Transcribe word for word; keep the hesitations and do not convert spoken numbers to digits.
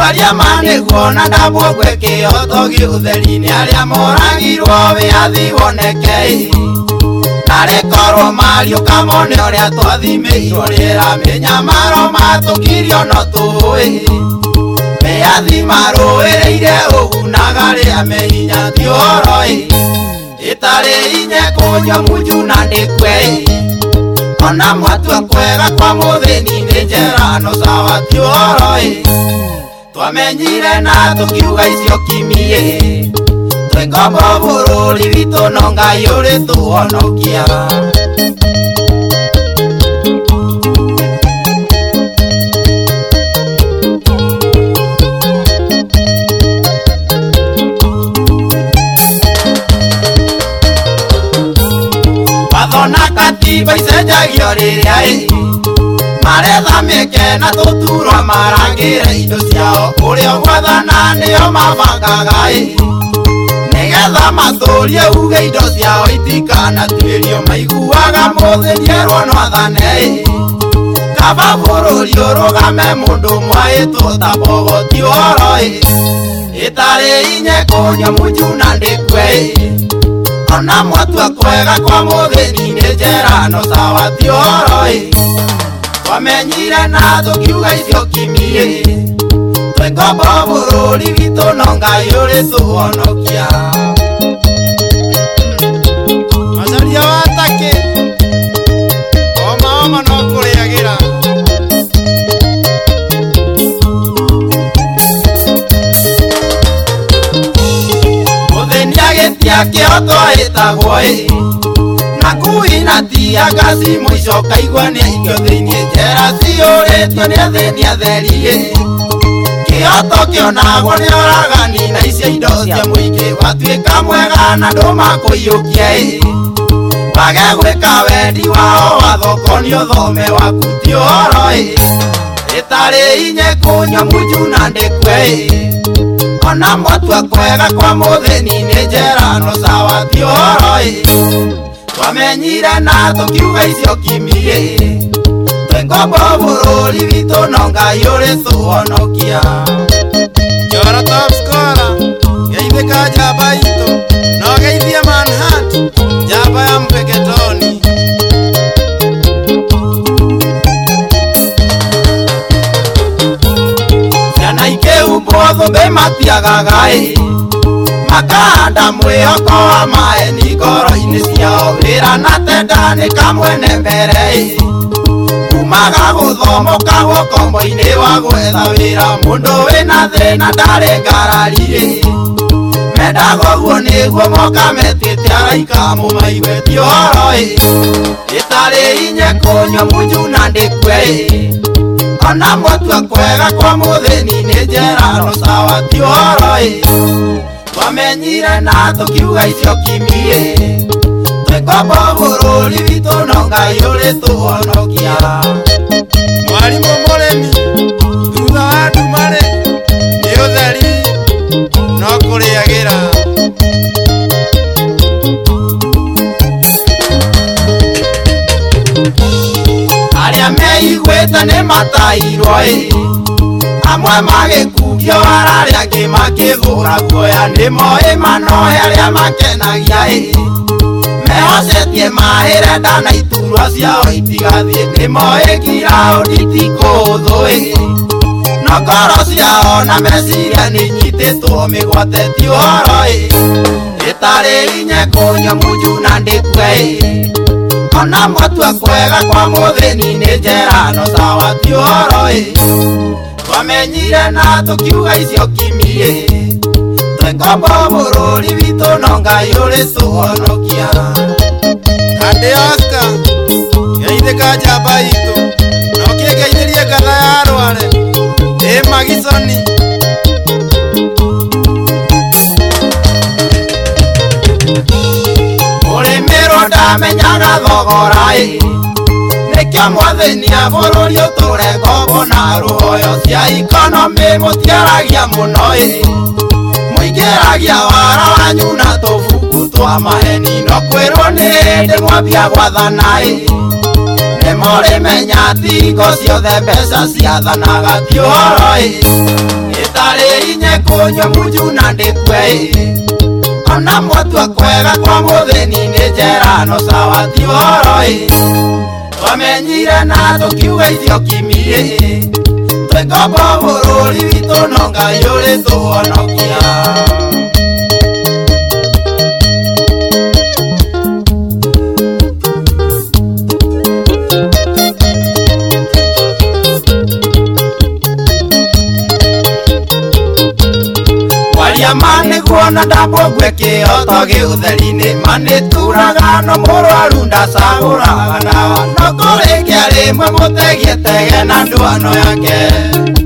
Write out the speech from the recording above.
Waria mane kuona ndabwo gweke otogi utheri-ini aria moragirwo wiathi woneke narekorwo mario kamone uria twathimirwo rira minyamaro matukirio no tui wiathi maruireire ugunaga ria mehinya tioroi itari inye kunywa munju na ndikwe ona mwatua kwega kwa muthini ni njerano sawa tioroi twamenyire na tukiuga icio kimie twingombo bururi witu no Ngai uri tuhonokia wathona katiba icenjagio riria maretha mĩeke na tũturwo marangĩre indo ciao ũrĩa gwathana nĩo mabangaga nĩgetha matũrie uge indo ciao itikanatuĩrio maiguaga mũthĩnierwo no athane kaba bũrũri ũrũgame mũndũ mwaĩtwo ta mbogo ti ũhoro ĩtarĩ inye kũnyua munju na ndĩkwe ona mwatua kwega kwa mũthĩni nĩ njerano sawa ti ũhoro twamenyire na tukiuga icio kimie twingombo bururi witu no Ngai uri tuhonokia macaria watake oma oma no kuriagira mutheni agitia kioto itagwo nakui na tia gasi mwisho kaigwa ni ikio thiini njera ciuritio ni athini atheri kioto kionagwo ni oragani na icio indo cia muingi watuika mwega na ndumakuiyukia wage gwika wendi wao wathoko ni uthome waku ti uhoro itari inye kunywa munju na ndikwe ona mwatua kwega kwa muthini ni njerano sawa ti uhoro twamenyire na tukiuga icio kimie twingombo bururi witu no Ngai uri tuhonokia Jora top scorer geithika njamba itu no geithia Manhunt njamba ya Mpeketoni ciana ikeumbwo thũmbĩ matiagaga makanda mwihoko wa maeni ngoro-ini ciao wĩra na tenda nĩ kamwene mbere kumaga gũthomoka gukombo-inĩ wa gwetha wĩra mũndũ wĩna thĩna ndarĩ ngarari mendaga ũguo nĩguo moka metĩte araika mũmaigue ti ũhoro ĩtarĩ inye kũnyua munju na ndĩkwe ona mwatua kwega kwa mũthĩni nĩ njerano sawa ti ũhoro twamenyire na tukiuga icio kimie twingombo bururi witu no Ngai uri tuhonokia mwarimu murimi thutha wa ndumari ni utheri no kuriagira aria meiguĩte nĩ matairwo amwe magĩkugio ararĩa angĩ makĩgũra guoya nĩmoĩ manohe arĩa makenagia mehocetie mahĩre nda na iturwa ciao itigathiĩ nĩmoĩ ngiraũndi ti kũhũthũ no ngoro ciao na meciria nĩnyitĩtwo mĩgwate ti ũhoro ĩtarĩ inye kũnyua munju na ndĩkwe ona mwatua kwega kwa mũthĩni nĩ njerano sawa ti ũhoro twamenyire na tukiuga icio kimie twingombo bururi witu no Ngai uri tuhonokia kandi Oscar geithika njamba itu no kĩngeithĩrie ngatha ya Rware ĩ Magisoni ũrĩmĩrwo ndamenyaga thogora nĩkĩo mwathani a bũrũri ũtũre ngombo na rũhoyo cia ikonomi mũtiaragia mũno mũingĩragia wara wanyu na tũbuku twa maheni no kwĩrwo nĩ hĩndĩ mwambia gwathana nĩmũrĩmenya thingo ciothe mbeca ciathanaga ti ũhoro itari inye kunywa munju na ndikwe ona mwatua kwega kwa mutheni ni njerano sawa ti horo twamenyire na tukiuga icio kimie twikombwo bururi witu no Ngai uri tuhonokia mane kuona ndambogwe kĩoto gĩũtheri-inĩ manĩturaga no mũrwaru ndacagũraga nawa no kũrĩkia rĩmwe mũtegie tege na ndwano yake